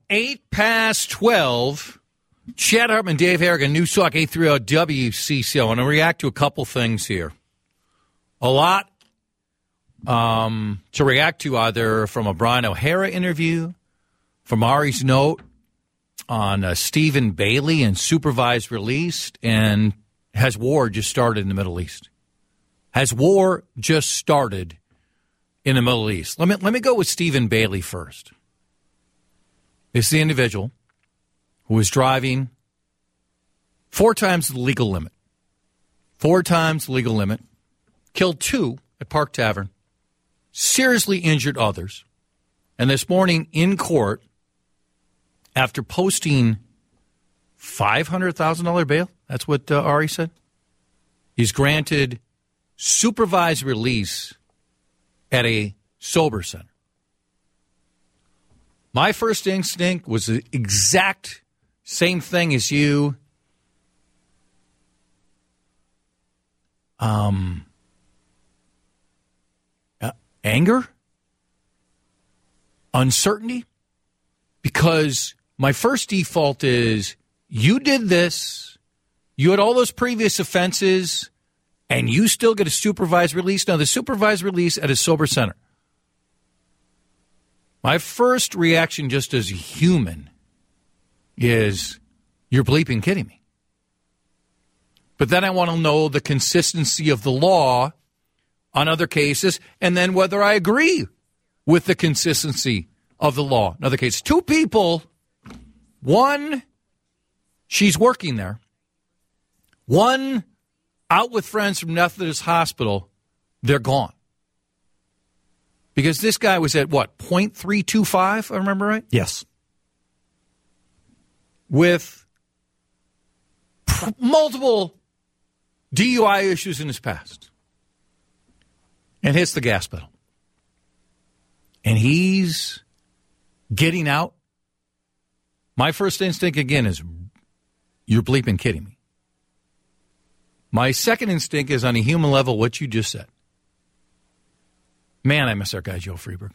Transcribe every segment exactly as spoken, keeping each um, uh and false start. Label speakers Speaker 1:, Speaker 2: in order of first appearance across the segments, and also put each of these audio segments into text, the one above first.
Speaker 1: eight past twelve. Chad Hartman, Dave Harrigan, News Talk eight thirty W C C. I want to react to a couple things here. A lot um, to react to, either from a Brian O'Hara interview, from Ari's note on uh, Stephen Bailey and supervised release, and has war just started in the Middle East? Has war just started in the Middle East? Let me let me go with Stephen Bailey first. It's the individual who was driving four times the legal limit. Four times the legal limit. Killed two at Park Tavern. Seriously injured others. And this morning in court, after posting five hundred thousand dollars bail, that's what uh, Ari said, he's granted supervised release at a sober center. My first instinct was the exact same thing as you. Um, uh, anger? Uncertainty? Because my first default is, you did this, you had all those previous offenses, and you still get a supervised release? Now, the supervised release at a sober center. My first reaction just as a human is, you're bleeping kidding me. But then I want to know the consistency of the law on other cases, and then whether I agree with the consistency of the law in other cases. Two people, one, she's working there. One, out with friends from Methodist Hospital, they're gone. Because this guy was at, what, point three two five, if I remember right?
Speaker 2: Yes.
Speaker 1: With pr- multiple D U I issues in his past. And hits the gas pedal. And he's getting out. My first instinct, again, is, you're bleeping kidding me. My second instinct is, on a human level, what you just said. Man, I miss our guy, Joe Freeberg.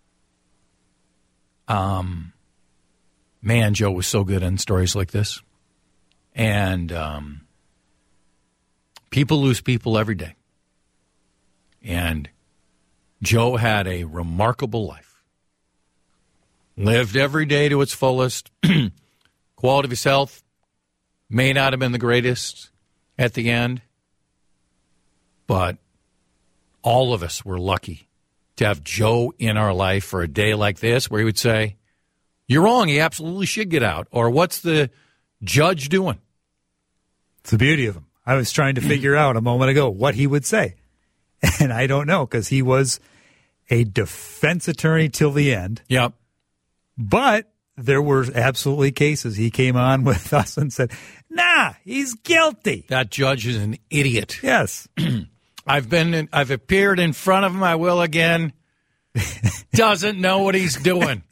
Speaker 1: Um, man, Joe was so good in stories like this. And um, people lose people every day. And Joe had a remarkable life. Lived every day to its fullest. Quality of his health may not have been the greatest at the end. But all of us were lucky to have Joe in our life for a day like this, where he would say, you're wrong, he absolutely should get out. Or, what's the judge doing?
Speaker 2: It's the beauty of him. I was trying to figure out a moment ago what he would say. And I don't know, because he was a defense attorney till the end.
Speaker 1: Yep.
Speaker 2: But there were absolutely cases he came on with us and said, nah, he's guilty.
Speaker 1: That judge is an idiot.
Speaker 2: Yes.
Speaker 1: I've been, in, I've appeared in front of him. I will again. Doesn't know what he's doing.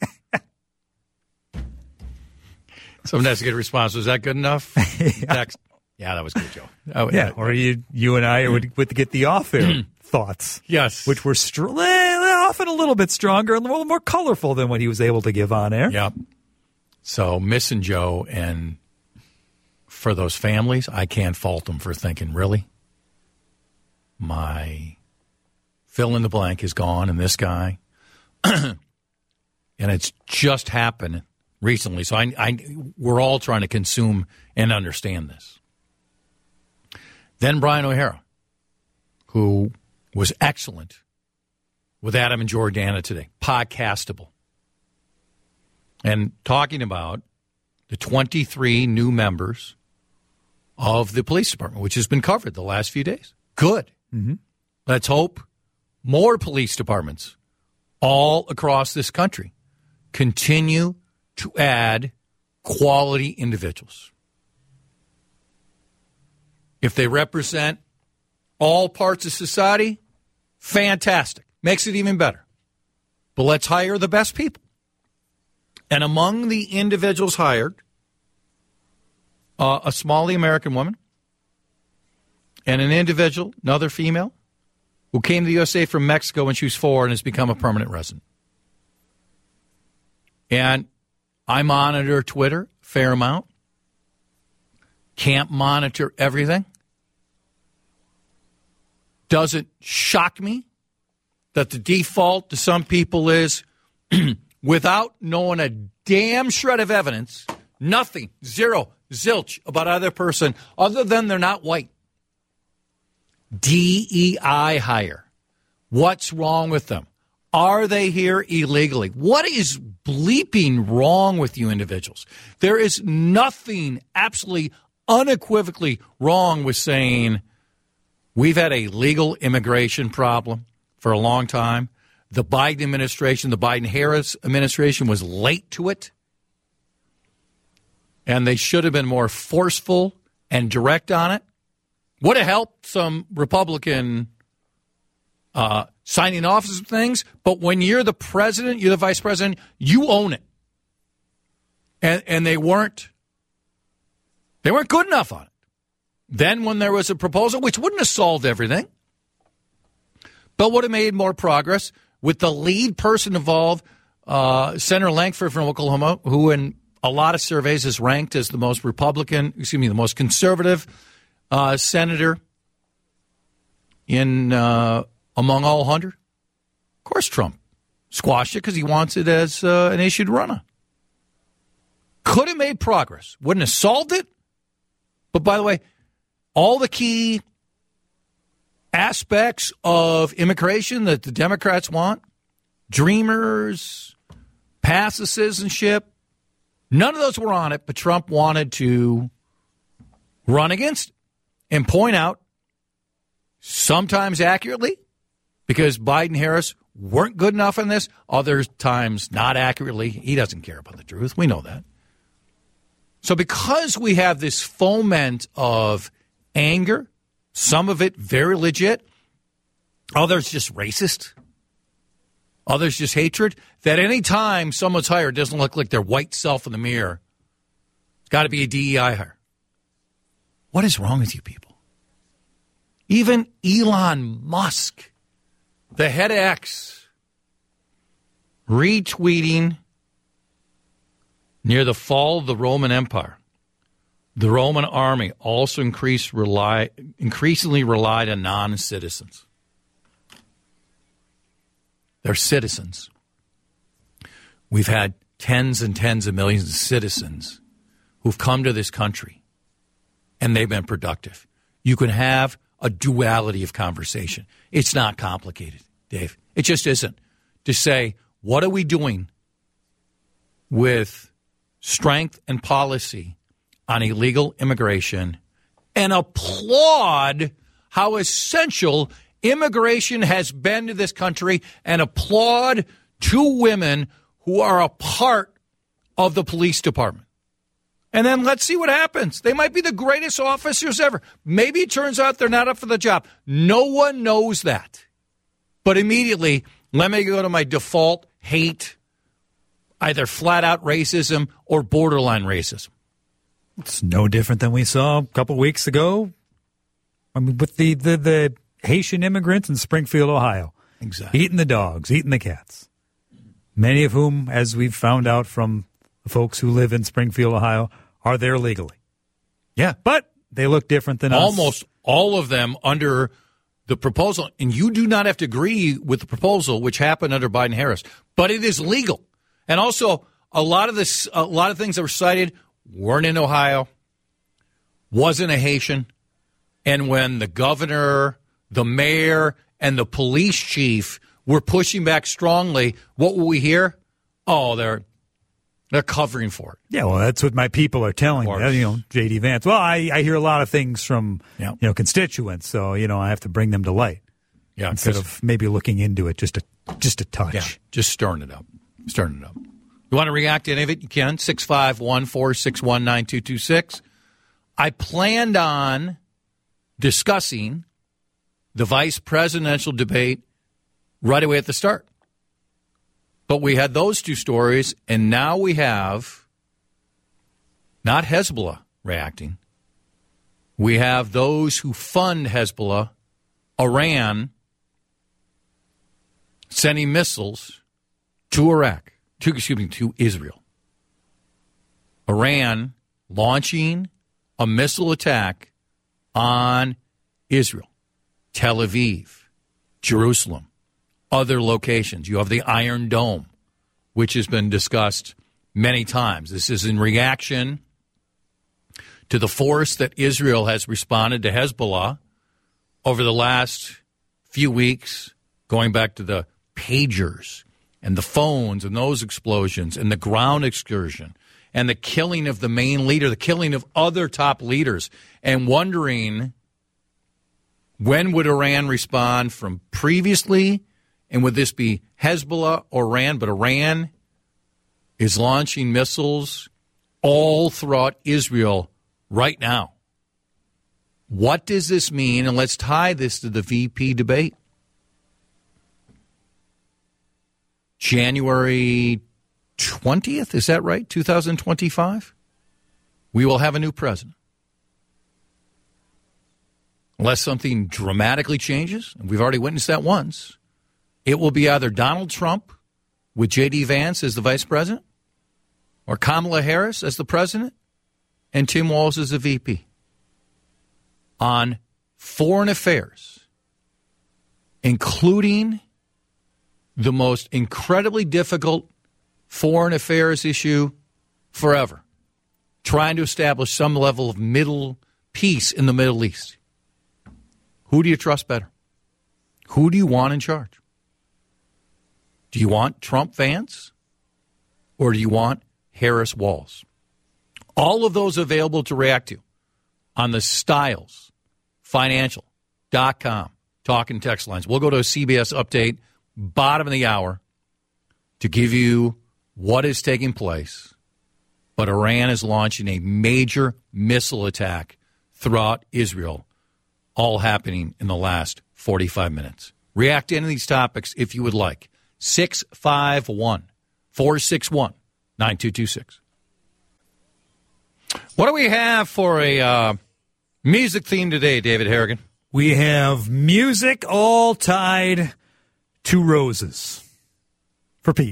Speaker 1: Someone has to get a response. Was that good enough?
Speaker 2: yeah.
Speaker 1: Text. Yeah, that was good, Joe. Oh,
Speaker 2: yeah, or you, you and I would, would get the off-air thoughts.
Speaker 1: Yes,
Speaker 2: which were str- often a little bit stronger and a little more colorful than what he was able to give on air.
Speaker 1: Yep. So missing Joe, and for those families, I can't fault them for thinking, really? My fill in the blank is gone, and this guy, and it's just happened recently. So I, I, we're all trying to consume and understand this. Then Brian O'Hara, who was excellent with Adam and Jordana today, podcastable, and talking about the twenty-three new members of the police department, which has been covered the last few days. Good.
Speaker 2: Mm-hmm.
Speaker 1: Let's hope more police departments all across this country continue to add quality individuals. If they represent all parts of society, fantastic. Makes it even better. But let's hire the best people. And among the individuals hired, uh, a Somali American woman and an individual, another female, who came to the U S A from Mexico when she was four and has become a permanent resident. And I monitor Twitter a fair amount. Can't monitor everything. Doesn't shock me that the default to some people is, without knowing a damn shred of evidence, nothing, zero, zilch about either person other than they're not white. D E I hire. What's wrong with them? Are they here illegally? What is bleeping wrong with you individuals? There is nothing absolutely unequivocally wrong with saying we've had a legal immigration problem for a long time. The Biden administration, the Biden-Harris administration was late to it. And they should have been more forceful and direct on it. Would have helped some Republican uh, signing off some things. But when you're the president, you're the vice president, you own it. And and they weren't they weren't good enough on it. Then when there was a proposal, which wouldn't have solved everything, but would have made more progress with the lead person involved, uh, Senator Lankford from Oklahoma, who in a lot of surveys is ranked as the most Republican, excuse me, the most conservative uh, senator in uh, among all one hundred. Of course, Trump squashed it because he wants it as uh, an issue to run on. Could have made progress. Wouldn't have solved it. But by the way, all the key aspects of immigration that the Democrats want, dreamers, passive citizenship, none of those were on it, but Trump wanted to run against it and point out, sometimes accurately, because Biden and Harris weren't good enough in this, other times not accurately. He doesn't care about the truth. We know that. So because we have this foment of anger, some of it very legit, others just racist, others just hatred, that any time someone's hired doesn't look like their white self in the mirror, it's got to be a D E I hire. What is wrong with you people? Even Elon Musk, the head of X, retweeting near the fall of the Roman Empire, the Roman army also increased rely, increasingly relied on non-citizens. They're citizens. We've had tens and tens of millions of citizens who've come to this country, and they've been productive. You can have a duality of conversation. It's not complicated, Dave. It just isn't. To say, what are we doing with strength and policy on illegal immigration, and applaud how essential immigration has been to this country, and applaud two women who are a part of the police department. And then let's see what happens. They might be the greatest officers ever. Maybe it turns out they're not up for the job. No one knows that. But immediately, let me go to my default hate, either flat-out racism or borderline racism.
Speaker 2: It's no different than we saw a couple weeks ago. I mean, with the, the, the Haitian immigrants in Springfield, Ohio.
Speaker 1: Exactly.
Speaker 2: Eating the dogs, eating the cats. Many of whom, as we've found out from the folks who live in Springfield, Ohio, are there legally.
Speaker 1: Yeah.
Speaker 2: But they look different than us.
Speaker 1: Almost all of them under the proposal. And you do not have to agree with the proposal, which happened under Biden-Harris. But it is legal. And also, a lot of this, a lot of things that were cited weren't in Ohio, wasn't a Haitian. And when the governor, the mayor, and the police chief were pushing back strongly, what will we hear? Oh, they're they're covering for it.
Speaker 2: Yeah, well, that's what my people are telling me. You know, J D Vance. Well, I, I hear a lot of things from
Speaker 1: yeah.
Speaker 2: you know constituents, so you know I have to bring them to light.
Speaker 1: Yeah,
Speaker 2: instead of maybe looking into it just a just a touch.
Speaker 1: Yeah, just stirring it up. Stirring it up. You want to react to any of it? You can. six five one, four six one, nine two two six. I planned on discussing the vice presidential debate right away at the start. But we had those two stories, and now we have not Hezbollah reacting. We have those who fund Hezbollah, Iran, sending missiles to Iraq, to, excuse me, to Israel. Iran launching a missile attack on Israel, Tel Aviv, Jerusalem, other locations. You have the Iron Dome, which has been discussed many times. This is in reaction to the force that Israel has responded to Hezbollah over the last few weeks, going back to the pagers and the phones and those explosions and the ground excursion and the killing of the main leader, the killing of other top leaders, and wondering when would Iran respond from previously, and would this be Hezbollah or Iran? But Iran is launching missiles all throughout Israel right now. What does this mean? And let's tie this to the V P debate. January twentieth, is that right? two thousand twenty-five? We will have a new president. Unless something dramatically changes, and we've already witnessed that once, it will be either Donald Trump with J D. Vance as the vice president, or Kamala Harris as the president, and Tim Walz as the V P. On foreign affairs, including the most incredibly difficult foreign affairs issue forever, trying to establish some level of middle peace in the Middle East. Who do you trust better? Who do you want in charge? Do you want Trump Vance, or do you want Harris Walz? All of those available to react to on the Styles Financial dot com talk and text lines. We'll go to a C B S update, bottom of the hour, to give you what is taking place. But Iran is launching a major missile attack throughout Israel, all happening in the last forty-five minutes. React to any of these topics if you would like. six five one, four six one, nine two two six. What do we have for a uh, music theme today, David Harrigan?
Speaker 2: We have music all tied to roses for Pete.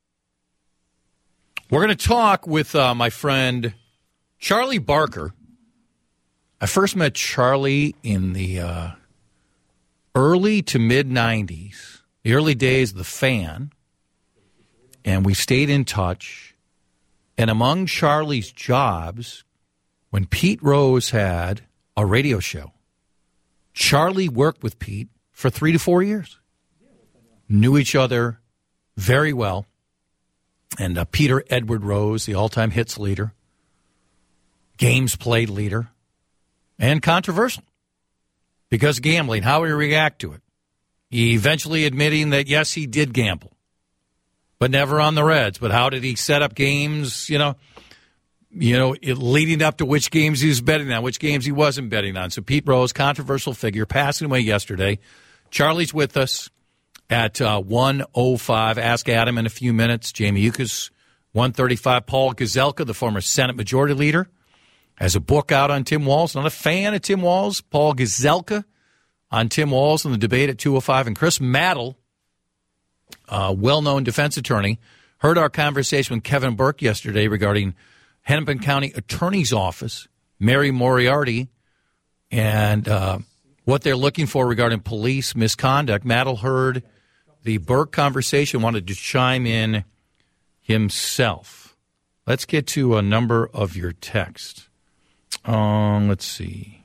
Speaker 1: We're going to talk with uh, my friend Charlie Barker. I first met Charlie in the uh, early to mid-nineties, the early days of The Fan, and we stayed in touch. And among Charlie's jobs, when Pete Rose had a radio show, Charlie worked with Pete for three to four years. Knew each other very well. And uh, Peter Edward Rose, the all-time hits leader, games played leader, and controversial because gambling, how he react to it. He eventually admitting that, yes, he did gamble, but never on the Reds. But how did he set up games, you know, you know, it, leading up to which games he was betting on, which games he wasn't betting on. So Pete Rose, controversial figure, passing away yesterday. Charlie's with us at uh, one oh five. Ask Adam in a few minutes. Jamie Yukas, one thirty-five. Paul Gazelka, the former Senate Majority Leader, has a book out on Tim Walz. Not a fan of Tim Walz. Paul Gazelka on Tim Walz in the debate at two oh five. And Chris Maddle, a well-known defense attorney, heard our conversation with Kevin Burke yesterday regarding Hennepin County Attorney's Office, Mary Moriarty, and uh, what they're looking for regarding police misconduct. Maddle heard the Burke conversation, wanted to chime in himself. Let's get to a number of your texts. Um, let's see.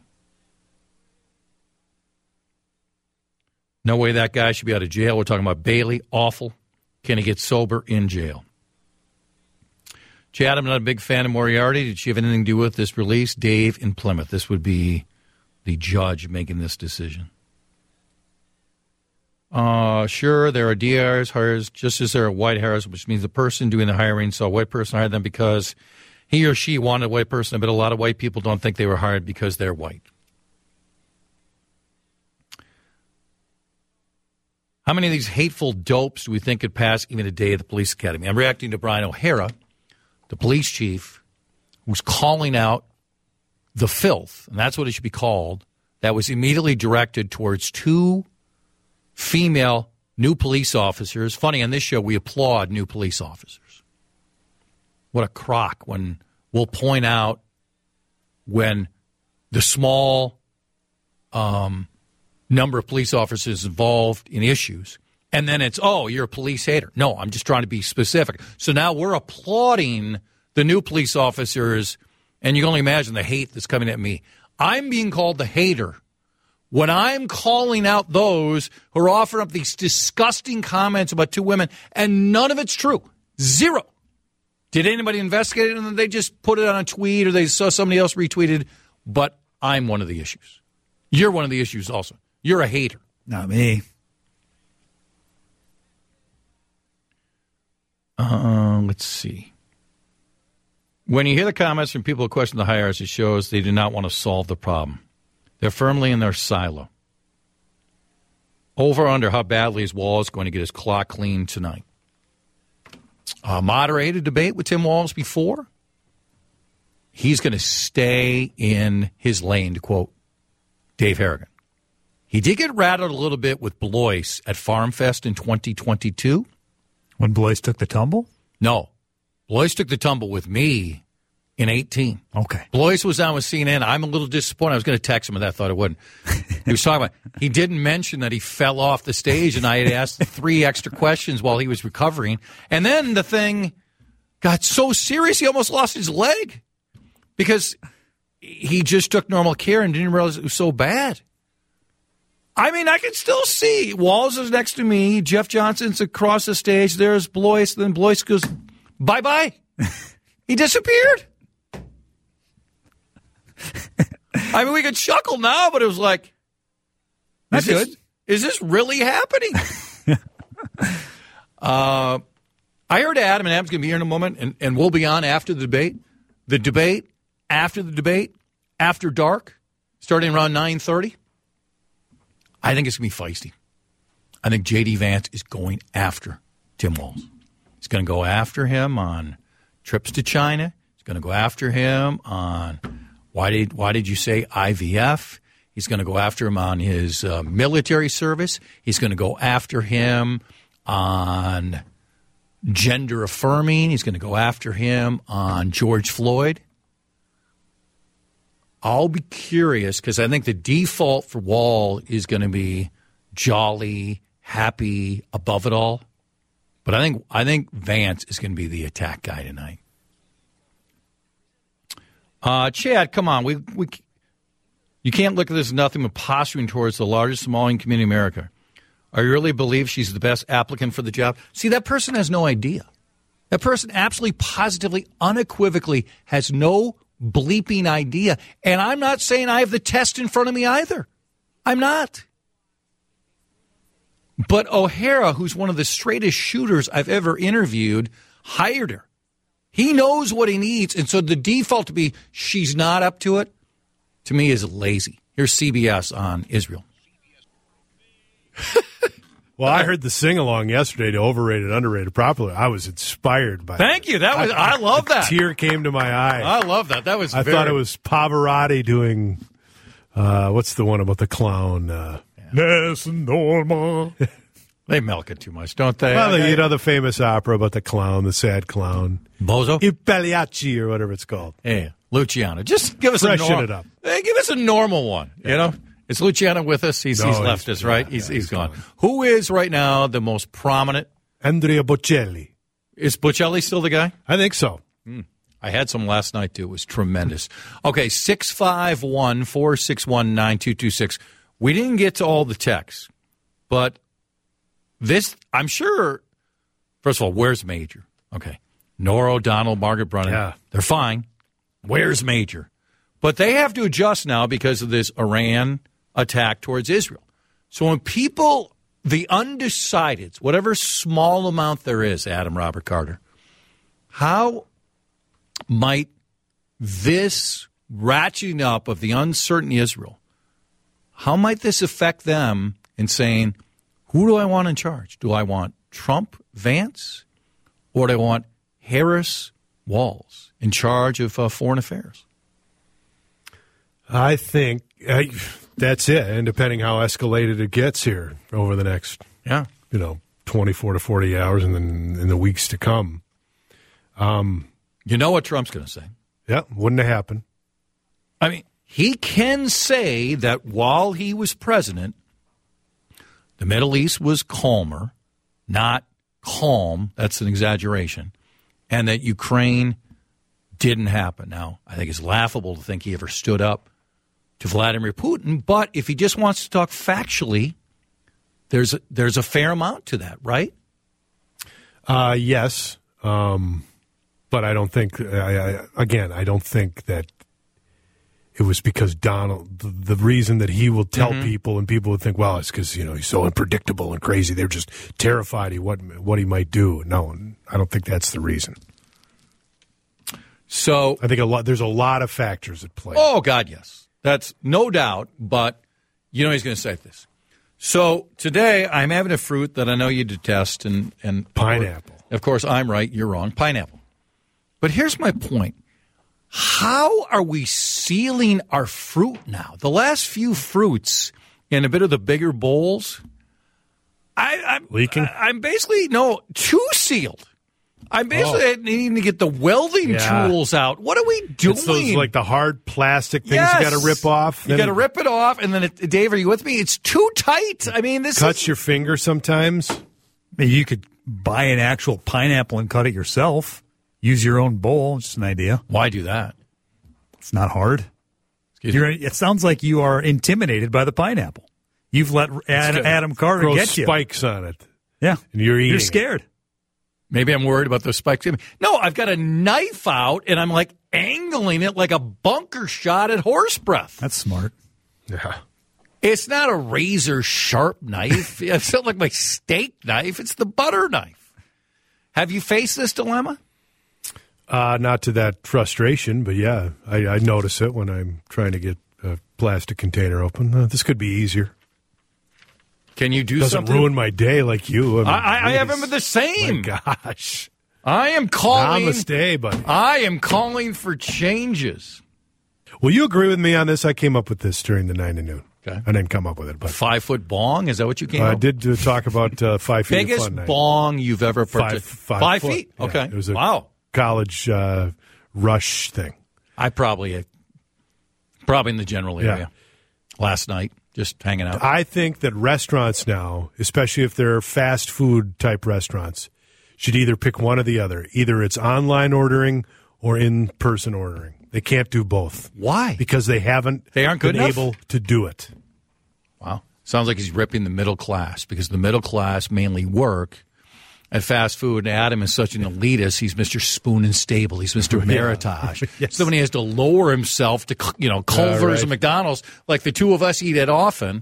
Speaker 1: No way that guy should be out of jail. We're talking about Bailey. Awful. Can he get sober in jail? Chad, I'm not a big fan of Moriarty. Did she have anything to do with this release? Dave in Plymouth. This would be the judge making this decision. Uh, sure, there are D Rs, hires, just as there are white hires, which means the person doing the hiring saw a white person hired them because he or she wanted a white person, but a lot of white people don't think they were hired because they're white. How many of these hateful dopes do we think could pass even a day at the police academy? I'm reacting to Brian O'Hara, the police chief, who's calling out the filth, and that's what it should be called, that was immediately directed towards two female new police officers. Funny, on this show, we applaud new police officers. What a crock when will point out when the small um, number of police officers involved in issues, and then it's, oh, you're a police hater. No, I'm just trying to be specific. So now we're applauding the new police officers, and you can only imagine the hate that's coming at me. I'm being called the hater when I'm calling out those who are offering up these disgusting comments about two women, and none of it's true. Zero. Did anybody investigate it, and they just put it on a tweet, or they saw somebody else retweeted? But I'm one of the issues. You're one of the issues also. You're a hater.
Speaker 2: Not me.
Speaker 1: Uh, let's see. When you hear the comments from people who question the hierarchy, it shows they do not want to solve the problem. They're firmly in their silo. Over under how badly his Wall is going to get his clock cleaned tonight. Uh, moderated debate with Tim Walz before. He's going to stay in his lane, to quote Dave Harrigan. He did get rattled a little bit with Blois at Farm Fest in twenty twenty-two.
Speaker 2: When Blois took the tumble?
Speaker 1: No. Blois took the tumble with me in eighteen.
Speaker 2: Okay.
Speaker 1: Blois was on with C N N. I'm a little disappointed. I was going to text him, and I thought I wouldn't. He was talking about, he didn't mention that he fell off the stage, and I had asked three extra questions while he was recovering. And then the thing got so serious, he almost lost his leg because he just took normal care and didn't realize it was so bad. I mean, I can still see Walz is next to me. Jeff Johnson's across the stage. There's Blois. Then Blois goes, bye-bye. He disappeared. I mean, we could chuckle now, but it was like,
Speaker 2: That's
Speaker 1: is this,
Speaker 2: good.
Speaker 1: Is this really happening? uh, I heard Adam, and Adam's going to be here in a moment, and, and we'll be on after the debate. The debate, after the debate, after dark, starting around nine thirty. I think it's going to be feisty. I think J D. Vance is going after Tim Walz. He's going to go after him on trips to China. He's going to go after him on why did why did you say I V F? He's going to go after him on his uh, military service. He's going to go after him on gender affirming. He's going to go after him on George Floyd. I'll be curious because I think the default for Wall is going to be jolly, happy, above it all. But I think I think Vance is going to be the attack guy tonight. Uh, Chad, come on, we we you can't look at this as nothing but posturing towards the largest Somalian community in America. Are you really believe she's the best applicant for the job? See, that person has no idea. That person absolutely, positively, unequivocally has no bleeping idea. And I'm not saying I have the test in front of me either. I'm not. But O'Hara, who's one of the straightest shooters I've ever interviewed, hired her. He knows what he needs. And so the default to be she's not up to it, to me, is lazy. Here's C B S on Israel.
Speaker 3: Well, I heard the sing-along yesterday to Overrated, Underrated, Popular. I was inspired by
Speaker 1: Thank
Speaker 3: that.
Speaker 1: you. That was I, I love that.
Speaker 3: A tear came to my eye.
Speaker 1: I love that. That was
Speaker 3: I
Speaker 1: very...
Speaker 3: thought it was Pavarotti doing, uh, what's the one about the clown? Uh,
Speaker 2: Yes, normal.
Speaker 1: They milk it too much, don't they?
Speaker 3: well,
Speaker 1: Okay.
Speaker 3: you know, the famous opera about the clown, the sad clown.
Speaker 1: Bozo?
Speaker 3: Il Pagliacci, or whatever it's called.
Speaker 1: Yeah, Luciano. Just give us
Speaker 3: Freshen
Speaker 1: a normal.
Speaker 3: it up.
Speaker 1: Hey, give us a normal one.
Speaker 3: Yeah.
Speaker 1: You know, is Luciano with us? He's
Speaker 3: No,
Speaker 1: he's left
Speaker 3: he's-
Speaker 1: us, right?
Speaker 3: yeah,
Speaker 1: he's
Speaker 3: yeah,
Speaker 1: he's
Speaker 3: he's
Speaker 1: gone.
Speaker 3: gone.
Speaker 1: Who is right now the most prominent?
Speaker 3: Andrea Bocelli.
Speaker 1: Is Bocelli still the guy?
Speaker 3: I think so.
Speaker 1: I had some last night too. It was tremendous. Okay, six five one four six one nine two two six. We didn't get to all the texts, but this I'm sure. First of all, where's Major? Okay, Nora O'Donnell, Margaret Brennan.
Speaker 3: Yeah.
Speaker 1: They're fine. Where's Major? But they have to adjust now because of this Iran attack towards Israel. So when people, the undecideds, whatever small amount there is, Adam, Robert, Carter, how might this ratcheting up of the uncertain Israel, how might this affect them in saying, who do I want in charge? Do I want Trump, Vance, or do I want Harris, Walz in charge of uh, foreign affairs?
Speaker 3: I think uh, that's it. And depending how escalated it gets here over the next,
Speaker 1: Yeah.
Speaker 3: you know, twenty-four to forty hours and then in the weeks to come.
Speaker 1: You know what Trump's going to say.
Speaker 3: Yeah, wouldn't have happened.
Speaker 1: I mean, he can say that while he was president, the Middle East was calmer, not calm. That's an exaggeration. And that Ukraine didn't happen. Now, I think it's laughable to think he ever stood up to Vladimir Putin. But if he just wants to talk factually, there's a, there's a fair amount to that, right?
Speaker 3: Uh, yes. Um, but I don't think, I, I, again, I don't think that it was because Donald, the, the reason that he will tell mm-hmm. people and people would think, well, it's because, you know, he's so unpredictable and crazy. They're just terrified of what, what he might do. No, I don't think that's the reason.
Speaker 1: So
Speaker 3: I think a lot, there's a lot of factors at play.
Speaker 1: Oh, God, yes. That's no doubt. But you know he's going to say this. So today I'm having a fruit that I know you detest. and, and
Speaker 3: Pineapple.
Speaker 1: Of course, I'm right. You're wrong. Pineapple. But here's my point. How are we sealing our fruit now? The last few fruits in a bit of the bigger bowls, I, I'm
Speaker 3: leaking.
Speaker 1: I, I'm basically no too sealed. I'm basically oh. needing to get the welding
Speaker 3: yeah.
Speaker 1: tools out. What are we doing?
Speaker 3: It's those like the hard plastic things
Speaker 1: yes.
Speaker 3: you got to rip off.
Speaker 1: You got to rip it off, and then it, Dave, are you with me? It's too tight. I mean, this
Speaker 3: cuts
Speaker 1: is,
Speaker 3: your finger sometimes.
Speaker 2: Maybe you could buy an actual pineapple and cut it yourself. Use your own bowl. It's just an idea.
Speaker 1: Why do that?
Speaker 2: It's not hard. You're, it sounds like you are intimidated by the pineapple. You've let Ad, Adam Carter
Speaker 3: Grow
Speaker 2: get you.
Speaker 3: spikes on it.
Speaker 2: Yeah.
Speaker 3: And you're eating
Speaker 2: You're scared.
Speaker 3: It.
Speaker 1: Maybe I'm worried about those spikes. No, I've got a knife out, and I'm like angling it like a bunker shot at horse breath.
Speaker 2: That's smart.
Speaker 3: Yeah.
Speaker 1: It's not a razor sharp knife. It's not like my steak knife. It's the butter knife. Have you faced this dilemma?
Speaker 3: Uh, not to that frustration, but yeah, I, I notice it when I'm trying to get a plastic container open. Uh, this could be easier.
Speaker 1: Can you do
Speaker 3: Doesn't
Speaker 1: something?
Speaker 3: ruin my day like you. I, mean,
Speaker 1: I, I, I haven't been the same.
Speaker 3: My gosh.
Speaker 1: I am calling.
Speaker 3: Namaste, buddy.
Speaker 1: I am calling for changes.
Speaker 3: Will you agree with me on this? I came up with this during the nine to noon.
Speaker 1: Okay.
Speaker 3: I didn't come up with it. But
Speaker 1: five foot bong? Is that what you came
Speaker 3: uh,
Speaker 1: up
Speaker 3: I
Speaker 1: with?
Speaker 3: did uh, talk about uh, five feet
Speaker 1: Biggest
Speaker 3: of fun night.
Speaker 1: bong you've ever participated.
Speaker 3: Five, five,
Speaker 1: five
Speaker 3: foot.
Speaker 1: feet?
Speaker 3: Yeah,
Speaker 1: Okay.
Speaker 3: it was a
Speaker 1: wow.
Speaker 3: college uh, rush thing.
Speaker 1: I probably, uh, probably in the general area.
Speaker 3: Yeah.
Speaker 1: Last night, just hanging out.
Speaker 3: I think that restaurants now, especially if they're fast food type restaurants, should either pick one or the other. Either it's online ordering or in-person ordering. They can't do both.
Speaker 1: Why?
Speaker 3: Because they haven't
Speaker 1: they aren't good
Speaker 3: been
Speaker 1: enough?
Speaker 3: able to do it.
Speaker 1: Wow. Sounds like he's ripping the middle class because the middle class mainly work at fast food. And Adam is such an elitist. He's Mister Spoon and Stable. He's Mister Meritage.
Speaker 3: Yes.
Speaker 1: So when he has to lower himself to, you know, Culver's
Speaker 3: uh, right.
Speaker 1: and McDonald's, like the two of us eat at often.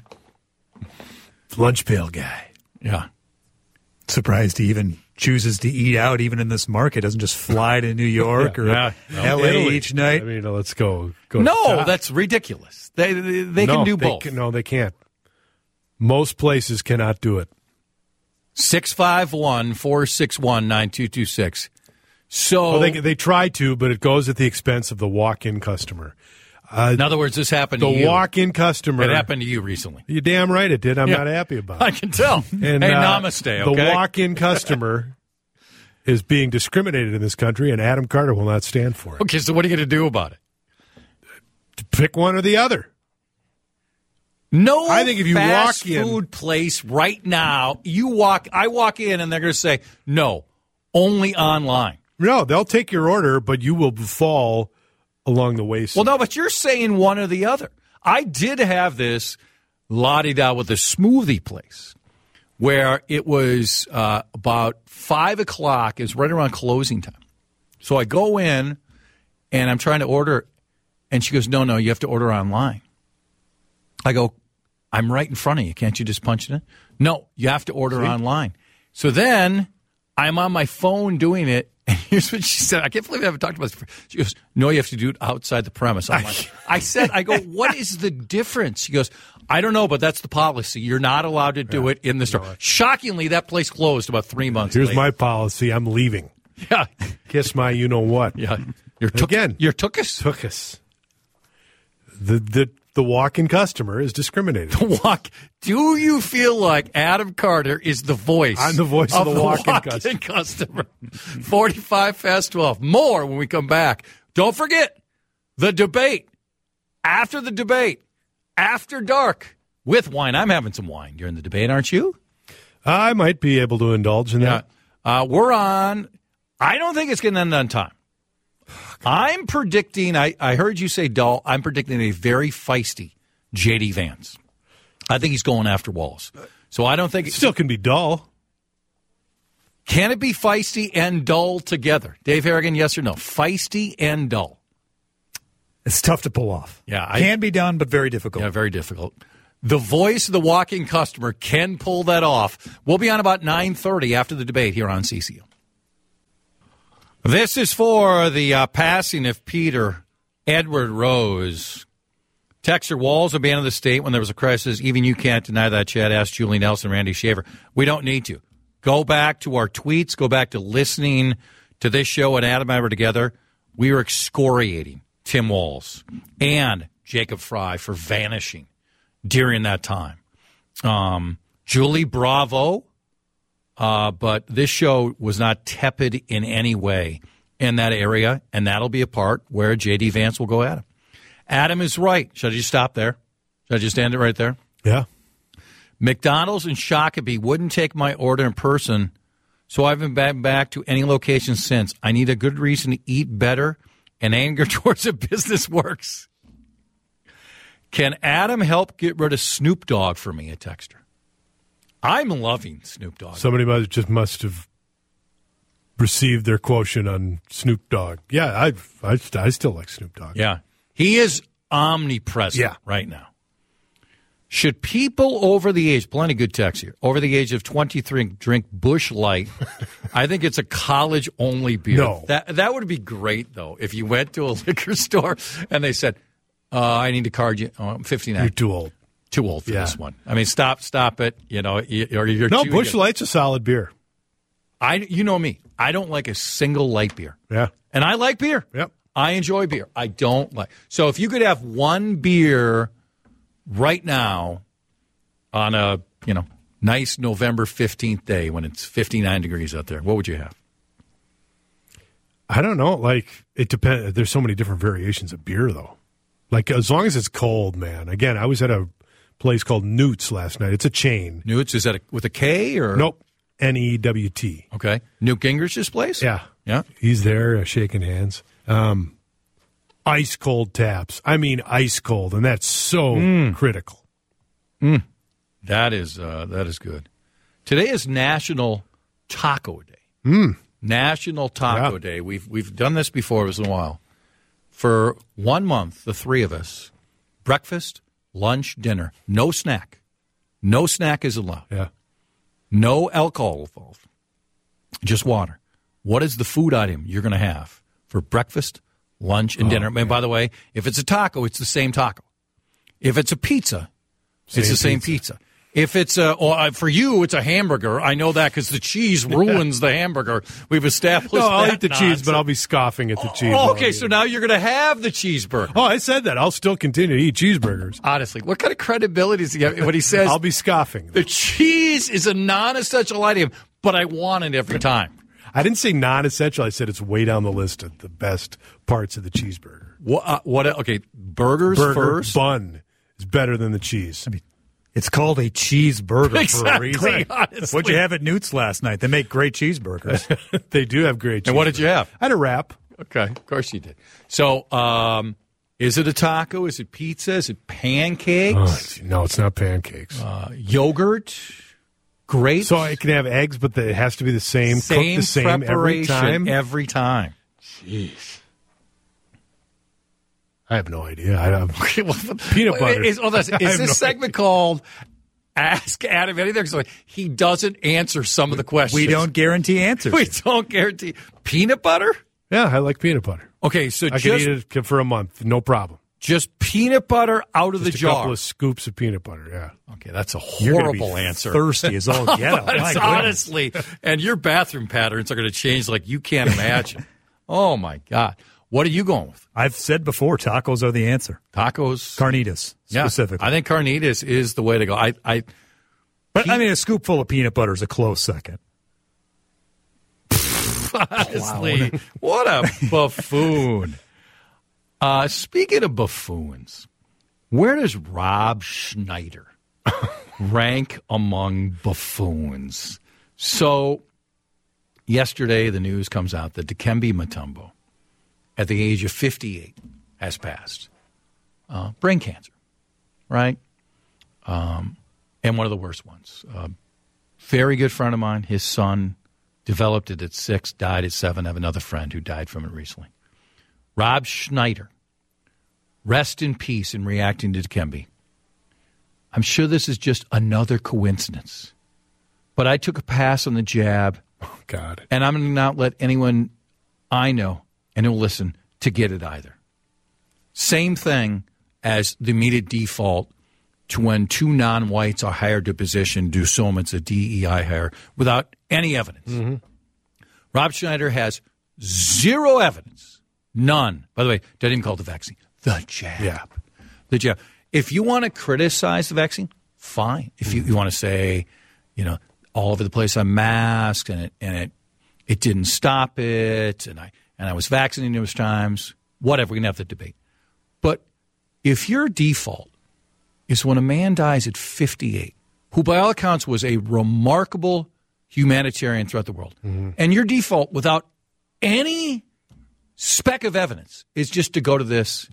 Speaker 3: Lunch pail guy.
Speaker 1: Yeah.
Speaker 2: Surprised he even chooses to eat out even in this market. Doesn't just fly to New York or
Speaker 1: Yeah.
Speaker 2: L A
Speaker 3: Italy.
Speaker 2: each night.
Speaker 3: I mean, let's go. go
Speaker 1: No,
Speaker 3: to
Speaker 1: that's ridiculous. They they, they
Speaker 3: no,
Speaker 1: can do
Speaker 3: they
Speaker 1: both.
Speaker 3: Can, no, they can't. Most places cannot do it.
Speaker 1: six five one, four six one, nine two two six. So
Speaker 3: Well, they they try to, but it goes at the expense of the walk-in customer. Uh,
Speaker 1: in other words, this happened
Speaker 3: the
Speaker 1: to you.
Speaker 3: walk-in customer.
Speaker 1: It happened to you recently.
Speaker 3: You're damn right it did. I'm
Speaker 1: Yeah.
Speaker 3: not happy about
Speaker 1: I
Speaker 3: it.
Speaker 1: can tell.
Speaker 3: And,
Speaker 1: hey,
Speaker 3: uh,
Speaker 1: namaste, okay?
Speaker 3: The walk-in customer is being discriminated in this country, and Adam Carter will not stand for it.
Speaker 1: Okay, so what are you going to do about it?
Speaker 3: Pick one or the other.
Speaker 1: No
Speaker 3: I think if you
Speaker 1: fast
Speaker 3: walk in-
Speaker 1: food place right now, you walk, I walk in and they're going to say, no, only online.
Speaker 3: No, they'll take your order, but you will fall along the wayside.
Speaker 1: Well, no, but you're saying one or the other. I did have this la-di-da with a smoothie place where it was uh, about five o'clock. It was right around closing time. So I go in and I'm trying to order, and she goes, no, no, you have to order online. I go, I'm right in front of you. Can't you just punch it in? No, you have to order
Speaker 3: See?
Speaker 1: online. So then I'm on my phone doing it, and here's what she said. I can't believe I haven't talked about this before. She goes, no, you have to do it outside the premise. I'm like, I said, I go, what is the difference? She goes, I don't know, but that's the policy. You're not allowed to do
Speaker 3: Yeah,
Speaker 1: it in the store.
Speaker 3: no.
Speaker 1: Shockingly, that place closed about three months
Speaker 3: Here's
Speaker 1: later.
Speaker 3: my policy. I'm leaving.
Speaker 1: Yeah.
Speaker 3: Kiss my you-know-what.
Speaker 1: Yeah. You're took,
Speaker 3: Again.
Speaker 1: You're took us.
Speaker 3: Took us. The, the, the walk-in customer is discriminated.
Speaker 1: Walk. Do you feel like Adam Carter is the voice?
Speaker 3: I'm the voice of the walk-in customer.
Speaker 1: customer. forty-five past twelve. More when we come back. Don't forget the debate. After the debate, after dark, with wine. I'm having some wine during the debate, aren't you?
Speaker 3: I might be able to indulge in
Speaker 1: Yeah.
Speaker 3: that.
Speaker 1: Uh, we're on. I don't think it's going to end on time. I'm predicting, I, I heard you say dull, I'm predicting a very feisty J D Vance. I think he's going after Wallace. So I don't think...
Speaker 3: It still can be dull.
Speaker 1: Can it be feisty and dull together? Dave Harrigan, yes or no? Feisty and dull.
Speaker 2: It's tough to pull off.
Speaker 1: Yeah, I-
Speaker 2: Can be done, but very difficult.
Speaker 1: Yeah, very difficult. The voice of the walking customer can pull that off. We'll be on about nine thirty after the debate here on C C O. This is for the uh, passing of Peter Edward Rose. Texter Walls, a man of the state when there was a crisis. Even you can't deny that, Chad. Ask Julie Nelson, Randy Shaver. We don't need to. Go back to our tweets. Go back to listening to this show when Adam and I were together. We were excoriating Tim Walls and Jacob Fry for vanishing during that time. Um, Julie, bravo. Uh, but this show was not tepid in any way in that area, and that'll be a part where J D Vance will go at him. Adam is right. Should I just stop there? Should I just end it right there?
Speaker 3: Yeah.
Speaker 1: McDonald's and Shakopee wouldn't take my order in person, so I've been back, back to any location since. I need a good reason to eat better, and anger towards a business works. Can Adam help get rid of Snoop Dogg for me, a texter? I'm loving Snoop Dogg.
Speaker 3: Somebody must, just must have received their quotient on Snoop Dogg. Yeah, I, I, I still like Snoop Dogg.
Speaker 1: Yeah. He is omnipresent
Speaker 3: Yeah.
Speaker 1: right now. Should people over the age, plenty good text here, over the age of twenty-three drink Busch Light? I think it's a college-only beer.
Speaker 3: No.
Speaker 1: That that would be great, though, if you went to a liquor store and they said, uh, I need to card you. Oh, I'm fifty-nine.
Speaker 3: You're too old.
Speaker 1: Too old for
Speaker 3: Yeah.
Speaker 1: this one. I mean, stop, stop it. You know, you, or you're
Speaker 3: No,
Speaker 1: too-
Speaker 3: Busch Light's a solid beer.
Speaker 1: I, you know me. I don't like a single light beer.
Speaker 3: Yeah.
Speaker 1: And I like beer.
Speaker 3: Yep.
Speaker 1: I enjoy beer. I don't like. So if you could have one beer right now on a, you know, nice November fifteenth day when it's fifty-nine degrees out there, what would you have?
Speaker 3: I don't know. Like, it depends. There's so many different variations of beer, though. Like, as long as it's cold, man. Again, I was at a place called Newt's last night. It's a chain.
Speaker 1: Newt's, is that a, with a K or?
Speaker 3: Nope. N E W T.
Speaker 1: Okay. Newt Gingrich's place?
Speaker 3: Yeah.
Speaker 1: Yeah.
Speaker 3: He's there uh, shaking hands. Um, ice cold taps. I mean, ice cold, and that's so
Speaker 1: Mm.
Speaker 3: critical.
Speaker 1: That is uh, that is good. Today is National Taco Day.
Speaker 3: Mm.
Speaker 1: National Taco
Speaker 3: Yeah.
Speaker 1: Day. We've we've done this before. It was a while. For one month, the three of us, breakfast, lunch, dinner, no snack. No snack is allowed.
Speaker 3: Yeah.
Speaker 1: No alcohol involved. Just water. What is the food item you're going to have for breakfast, lunch, and
Speaker 3: Oh,
Speaker 1: dinner? And by the way, if it's a taco, it's the same taco. If it's a pizza, it's
Speaker 3: Same
Speaker 1: the same
Speaker 3: pizza.
Speaker 1: pizza. If it's a, or uh, for you, it's a hamburger. I know that because the cheese ruins the hamburger. We've established
Speaker 3: No, I'll
Speaker 1: that
Speaker 3: eat the cheese,
Speaker 1: nonsense.
Speaker 3: but I'll be scoffing at the cheese.
Speaker 1: Oh,
Speaker 3: while I
Speaker 1: okay,
Speaker 3: eat
Speaker 1: so
Speaker 3: it.
Speaker 1: now you're going to have the cheeseburger.
Speaker 3: Oh, I said that. I'll still continue to eat cheeseburgers.
Speaker 1: Honestly, what kind of credibility does he have when he says
Speaker 3: I'll be scoffing.
Speaker 1: the cheese is a non-essential item, but I want it every time?
Speaker 3: I didn't say non-essential. I said it's way down the list of the best parts of the cheeseburger.
Speaker 1: What? Uh, what? Okay, burgers
Speaker 3: Burger
Speaker 1: first.
Speaker 3: bun is better than the cheese.
Speaker 2: It's called a cheeseburger for a
Speaker 1: Exactly,
Speaker 2: reason.
Speaker 1: honestly.
Speaker 2: What'd you have at Newt's last night? They make great cheeseburgers.
Speaker 3: They do have great cheese.
Speaker 1: And what did you have?
Speaker 3: I had a wrap.
Speaker 1: Okay, of course you did. So, um, is it a taco? Is it pizza? Is it pancakes?
Speaker 3: Oh, it's- no, it's not pancakes.
Speaker 1: uh, yogurt? Grapes?
Speaker 3: so I can have eggs, but the, it has to be the same,
Speaker 1: same
Speaker 3: cooked the same every
Speaker 1: preparation
Speaker 3: time.
Speaker 1: every time.
Speaker 3: Jeez. I have no idea. I have
Speaker 1: Peanut
Speaker 3: Peanut butter.
Speaker 1: Is, hold on, is
Speaker 3: I
Speaker 1: this
Speaker 3: have no
Speaker 1: segment called Ask Adam Anything? So he doesn't answer some of the questions.
Speaker 2: We don't guarantee answers.
Speaker 1: We don't guarantee. Peanut butter?
Speaker 3: Yeah, I like peanut butter.
Speaker 1: Okay, so
Speaker 3: I could
Speaker 1: just,
Speaker 3: eat it for a month, no problem.
Speaker 1: just peanut butter out of
Speaker 3: Just
Speaker 1: the
Speaker 3: a
Speaker 1: jar.
Speaker 3: couple of scoops of peanut butter. Yeah.
Speaker 1: Okay, that's a
Speaker 2: You're gonna be
Speaker 1: horrible answer.
Speaker 2: Thirsty as all get out. My
Speaker 1: That's
Speaker 2: goodness.
Speaker 1: honestly, and your bathroom patterns are going to change like you can't imagine. Oh my God, what are you going with?
Speaker 2: I've said before, tacos are the answer.
Speaker 1: Tacos,
Speaker 2: Carnitas,
Speaker 1: yeah.
Speaker 2: specifically.
Speaker 1: I think carnitas is the way to go. I, I
Speaker 2: but I mean, a scoop full of peanut butter is a close second.
Speaker 1: honestly, what a buffoon. Uh, speaking of buffoons, where does Rob Schneider rank among buffoons? So yesterday the news comes out that Dikembe Mutombo, at the age of fifty-eight, has passed. Uh, brain cancer, right? Um, and one of the worst ones. Uh, very good friend of mine, his son developed it at six, died at seven. I have another friend who died from it recently. Rob Schneider, rest in peace in reacting to Dikembe. I'm sure this is just another coincidence. But I took a pass on the jab.
Speaker 3: Oh, God.
Speaker 1: And I'm going to not let anyone I know and who'll listen to get it either. Same thing as the immediate default to when two non-whites are hired to a position, do so it's a D E I hire without any evidence.
Speaker 3: Mm-hmm.
Speaker 1: Rob Schneider has zero evidence. None. By the way, didn't even call it the vaccine. The jab.
Speaker 3: Yeah.
Speaker 1: The jab. If you want to criticize the vaccine, fine. If you, you want to say, you know, all over the place on masks and it and it it didn't stop it and I and I was vaccinated numerous times, whatever, we can have the debate. But if your default is when a man dies at fifty-eight, who by all accounts was a remarkable humanitarian throughout the world, mm-hmm. and your default without any speck of evidence is just to go to this,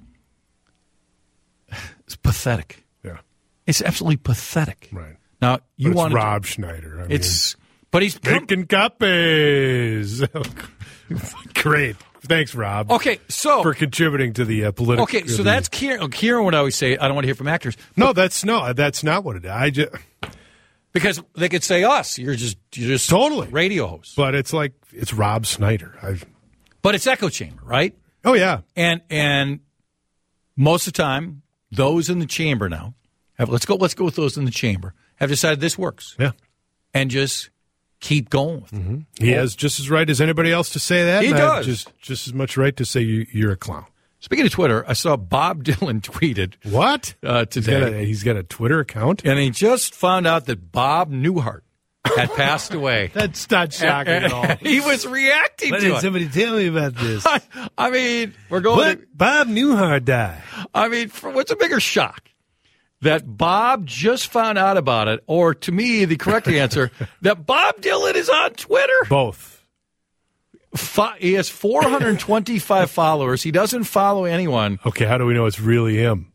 Speaker 1: it's pathetic.
Speaker 3: Yeah.
Speaker 1: It's absolutely pathetic.
Speaker 3: Right.
Speaker 1: Now, you want
Speaker 3: Rob Schneider. I
Speaker 1: it's,
Speaker 3: mean,
Speaker 1: but he's
Speaker 3: making copies. Great. Thanks, Rob.
Speaker 1: Okay, so
Speaker 3: for contributing to the uh, political.
Speaker 1: Okay, so that's Kieran. Kieran would always say, "I don't want to hear from actors."
Speaker 3: No, that's no, that's not what it is. I just
Speaker 1: because they could say us. You're just you're just
Speaker 3: totally
Speaker 1: radio hosts.
Speaker 3: But it's like it's Rob Schneider. I've,
Speaker 1: but it's echo chamber, right?
Speaker 3: Oh yeah,
Speaker 1: and and most of the time, those in the chamber now have let's go let's go with those in the chamber have decided this works.
Speaker 3: Yeah,
Speaker 1: and just keep going with it.
Speaker 3: Mm-hmm. He has just as right as anybody else to say that.
Speaker 1: He
Speaker 3: and
Speaker 1: does.
Speaker 3: Just, just as much right to say you, you're a clown.
Speaker 1: Speaking of Twitter, I saw Bob Dylan tweeted.
Speaker 3: What?
Speaker 1: Uh, today.
Speaker 3: He's got, a, he's got a Twitter account?
Speaker 1: And he just found out that Bob Newhart had passed away.
Speaker 3: That's not shocking
Speaker 1: and, and,
Speaker 3: at all.
Speaker 1: He was reacting
Speaker 3: Why
Speaker 1: to
Speaker 3: did
Speaker 1: it.
Speaker 3: somebody tell me about this?
Speaker 1: I, I mean, we're going
Speaker 3: What?
Speaker 1: to,
Speaker 3: Bob Newhart died.
Speaker 1: I mean, for, what's a bigger shock? That Bob just found out about it, or to me, the correct answer, that Bob Dylan is on Twitter?
Speaker 3: Both.
Speaker 1: Fi- he has four hundred twenty-five followers. He doesn't follow anyone.
Speaker 3: Okay, how do we know it's really him?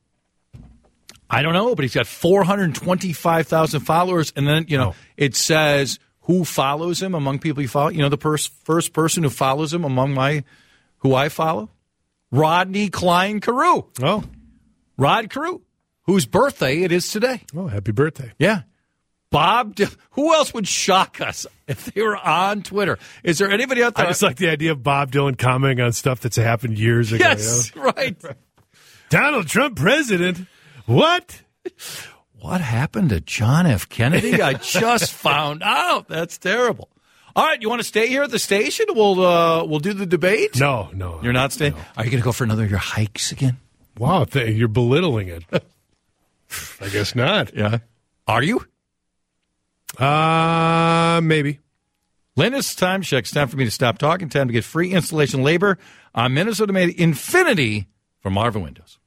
Speaker 1: I don't know, but he's got four hundred twenty-five thousand followers, and then, you know, oh. it says who follows him among people he follows. You know, the pers- first person who follows him among my, who I follow? Rodney Klein Carew.
Speaker 3: Oh.
Speaker 1: Rod Carew. Whose birthday it is today.
Speaker 3: Oh, happy birthday.
Speaker 1: Yeah. Bob, D- who else would shock us if they were on Twitter? Is there anybody out there?
Speaker 3: I just like the idea of Bob Dylan commenting on stuff that's happened years ago.
Speaker 1: Yes,
Speaker 3: you know?
Speaker 1: right.
Speaker 3: Donald Trump president. What?
Speaker 1: What happened to John F. Kennedy? I just found out. That's terrible. All right, you want to stay here at the station? We'll uh, we'll do the debate?
Speaker 3: No, no.
Speaker 1: You're not staying?
Speaker 3: No.
Speaker 1: Are you going to go for another of your hikes again?
Speaker 3: Wow, th- you're belittling it. I guess not.
Speaker 1: Yeah. Are you?
Speaker 3: Uh, maybe.
Speaker 1: Linus time check. It's time for me to stop talking. Time to get free installation labor on Minnesota-made Infinity from Marvin Windows.